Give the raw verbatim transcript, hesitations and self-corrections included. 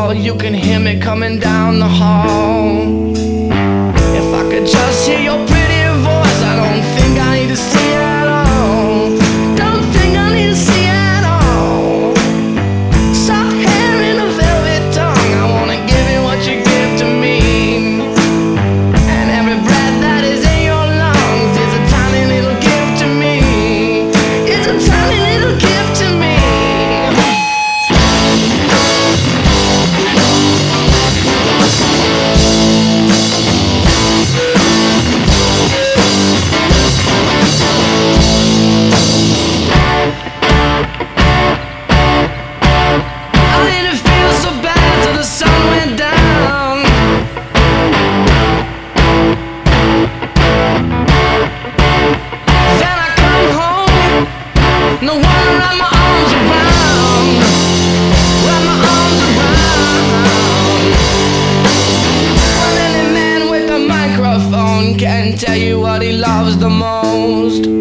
call, you can hear me coming down the hall. If I could just hear your pretty voice, I don't think I need to see it at all. Don't think I need to see it at all. Soft hair and a velvet tongue, I wanna give you what you give to me. And every breath that is in your lungs is a tiny little gift to me. It's a tiny little gift to me. No one to wrap my arms around, wrap my arms around. Well, any man with a microphone can tell you what he loves the most.